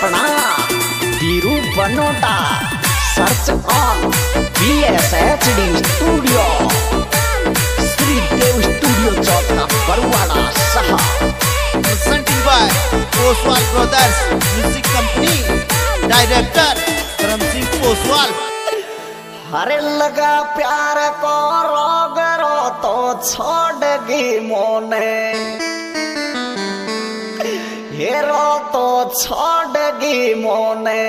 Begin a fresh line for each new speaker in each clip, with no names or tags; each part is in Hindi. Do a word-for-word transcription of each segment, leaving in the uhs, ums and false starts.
अपना Dhiru Banota search on B S H D studio Shridev studio चौथा बरवाड़ा सहा
presenting by Oswal Brothers Music Company director Karam Singh Oswal.
हरे लगा प्यार को रोग रो तो छोड़गी मोने हेरो तो छोड़गी मोने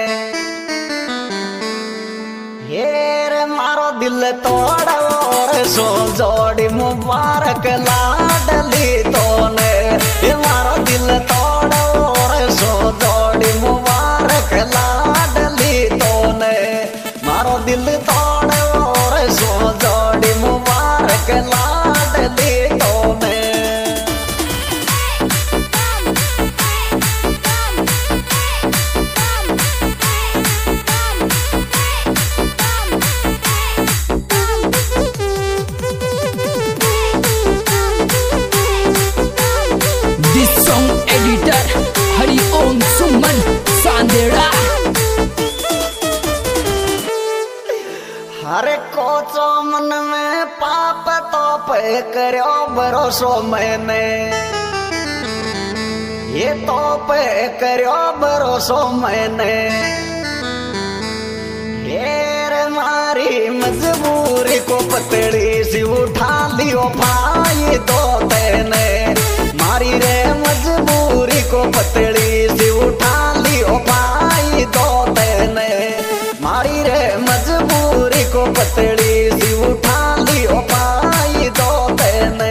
हेर मारो दिल तोड़ और सो जोड़ी मुबारक लाडली तोने ये मारो दिल तोड़ और सो जोड़ी मुबारक लाडली तोने मारो दिल तोड़ और सो जोड़ी मुबारक लाडली तोने।
हरिओम सुमन सांदेड़ा
हरे कोचो मन में पाप तो पे करो भरोसो मैंने ये तो पे करो भरोसो मैंने हेर मारी मजबूरी को पतड़ी सी उठा लियो भाई दो तेने मारी रे मजबूरी को पतड़ी सी उठा लियो भाई दो तेने मारी रे मजबूरी को पतड़ी सी उठा लियो भाई दो तेने।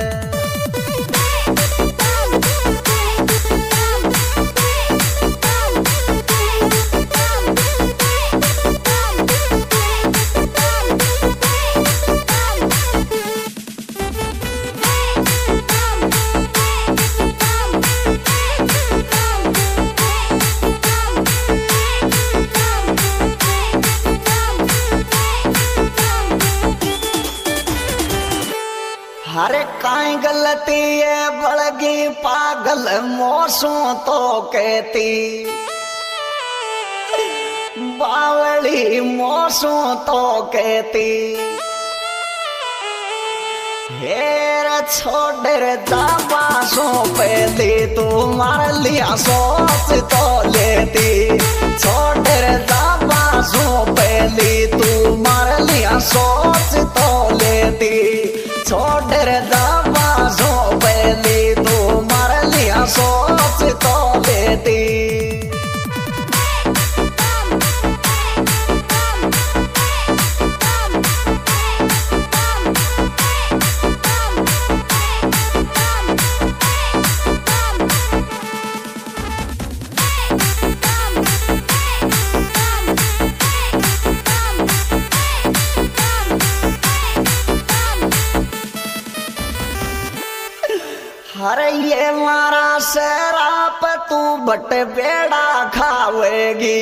हरे काई गलती है बड़गी पागल मोसो तो कहती बावली मोसो तो कहती हेर छोड़ रे जाबासो पहली तू मार लिया सोच तो लेती छोड़ रे जाबासो पहली तू मार लिया सोच तो लेती छोड़ रे जाबासो पहली तू मार लिया सोच तो लेती। अरे ये मारा शराब तू बट बेड़ा खावेगी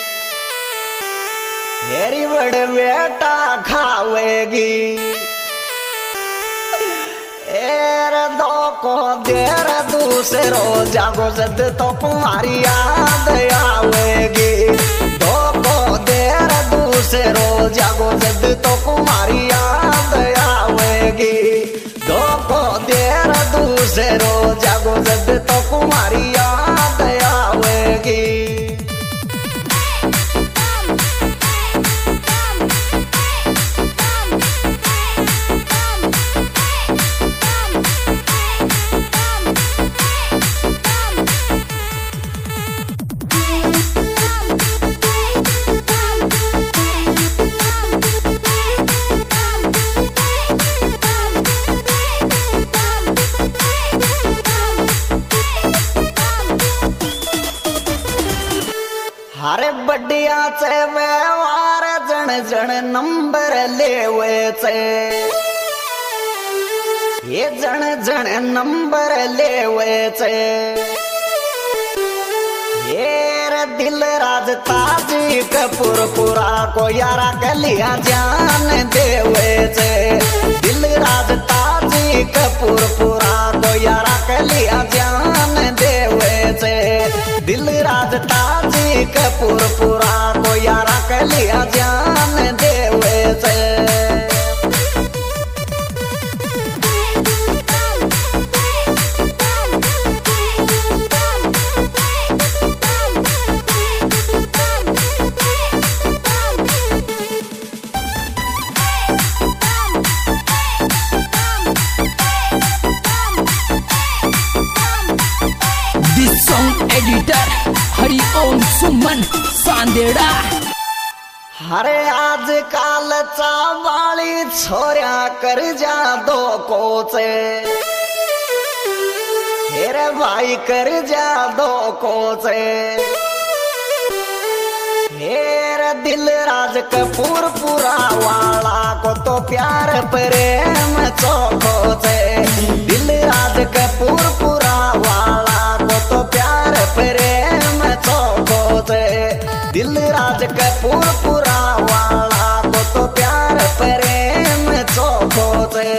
हेरी बड़ बेटा खावेगी एर दो को देर दूसरो जागो जद तो तुम्हारी याद आवेगी दो को देर दूसरो जागो जद तो तुम्हारी याद आवेगी दो को देर दूसरो जागो जद तो तुम्हारी याद आवेगी। हरे बढ़िया से व्यवहार जन जन नंबर लेवे से ये जन जन नंबर लेवे से ये दिल राज ताजी कपूर पूरा को यारा गलिया जान देवे से दिल राज ताजी कपूर पूरा को यारा गलिया जान देवे से दिल राज ताज कपूर पूरा को यारा के लिया जान देवे से।
एडिटर हरिओम सुमन सांदेड़ा।
हरे आज काल चावाली छोरिया कर जा दो कोचे, हेरे भाई कर जा दो कोचे। हेरे दिल राज कपूर पूरा वाला को तो प्यार प्रेम चौको से। दिल राज कपूर पूरा वाला को तो प्यार प्रेम चौको से। दिल राज कपूर पूरा वाला को तो प्यार प्रेम चौको से।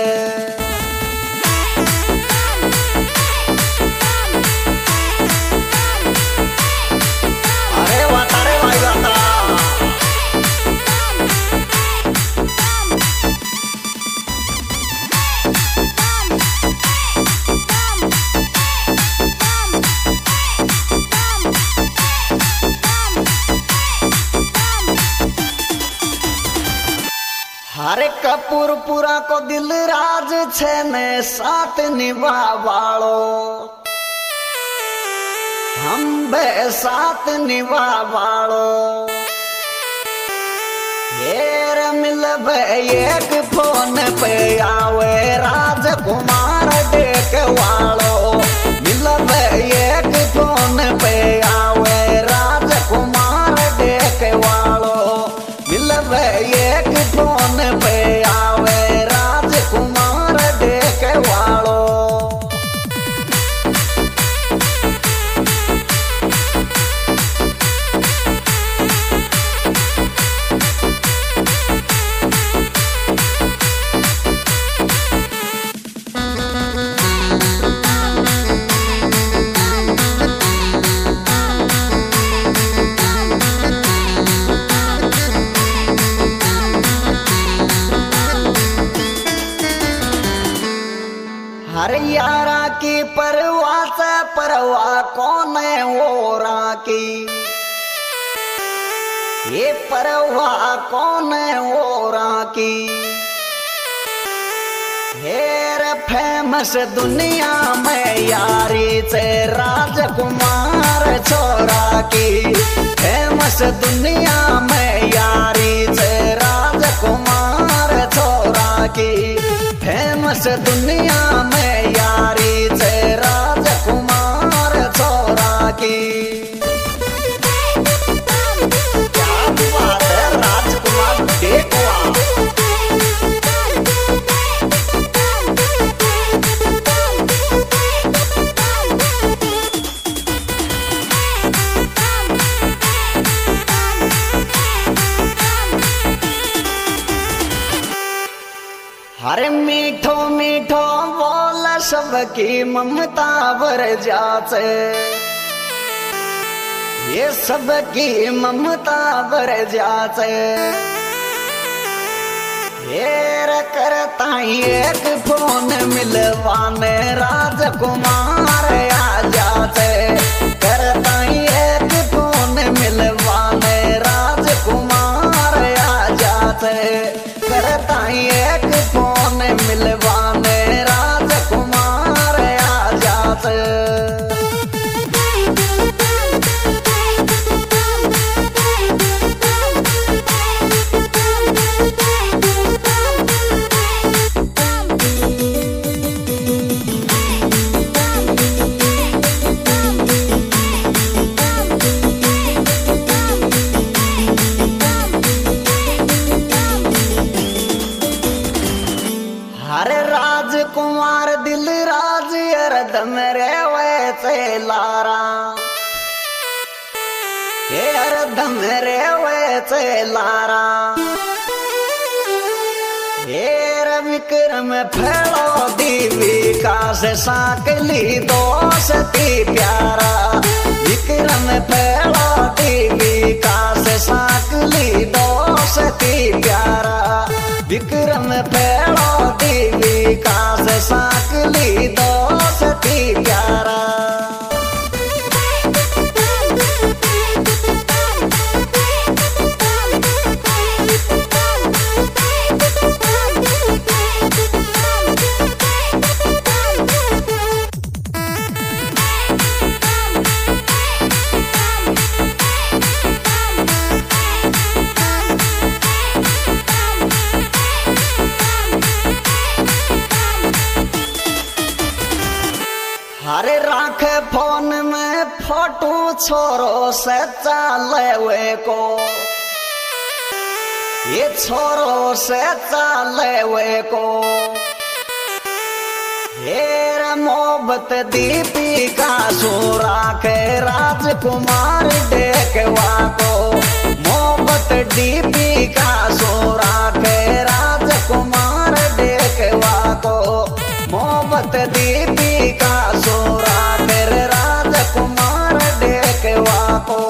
अरे वाता रे भाई वाता। हरे कपूर पूरा को दिल राज छे ने साथ निभा वालो, हम बे साथ निभा वालो। हेर मिल बे एक फोन पे आवे राजकुमार देख वालो। मिल बे एक फोन पे आवे राजकुमार देख वालो। मिल बे एक फोन पे आवे राजकुमार देख वालो। हरे यारा की परवाह से परवाह कौन है ओरा की। ये परवाह कौन है ओरा की। हेर फेमस दुनिया में यारी से राजकुमार छोरा की। फेमस दुनिया में यारी से राजकुमार छोरा की। फेमस दुनिया में यारी से राजकुमार छोरा की। क्या बात है राजकुमार देखवा। हरे मीठो मीठो बोल सबकी ममता बर जाचे। ये सबकी ममता बर जाचे। हेर करता एक फोन मिलवाने राजकुमार आ जाते। करता एक फोन मिलवाने राजकुमार आ जाते। करता एक फोन मिलवाने राजकुमार आ जाते। हरे राजकुमार दिल राज अरदम रे वैसे लारा। ये अरदम रे वैसे लारा। हेर विक्रम फैलो दीविका से साकली दोस्ती प्यारा। विक्रम फैलो दीवी फोन में फोटो छोरो से चाले वे को ये छोरो से चाले वे को हेर मोहब्बत दीपिका सोरा के राजकुमार देखवा को मोहब्बत दीपिका सोरा के राजकुमार देखवा को मोहब्बत दीपिका सोरा के राजकुमार देखवा को।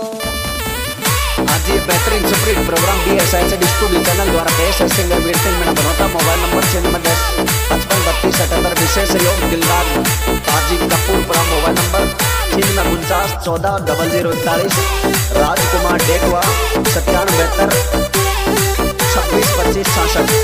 आज ये बेहतरीन superhit programme B S I studio channel द्वारा पेश है। सिंगर वीर सिंह मेरा बनोता मोबाइल नंबर छियानवे दस पचपन बत्तीस अठहत्तर विशेष सहयोग दिलदार ताजी कपूरपुरा मोबाइल नंबर छियानवे उनचास चौदह डबल जीरो इकतालीस राजकुमार डेकवा सत्तानवे बहत्तर छब्बीस पच्चीस छाछठ।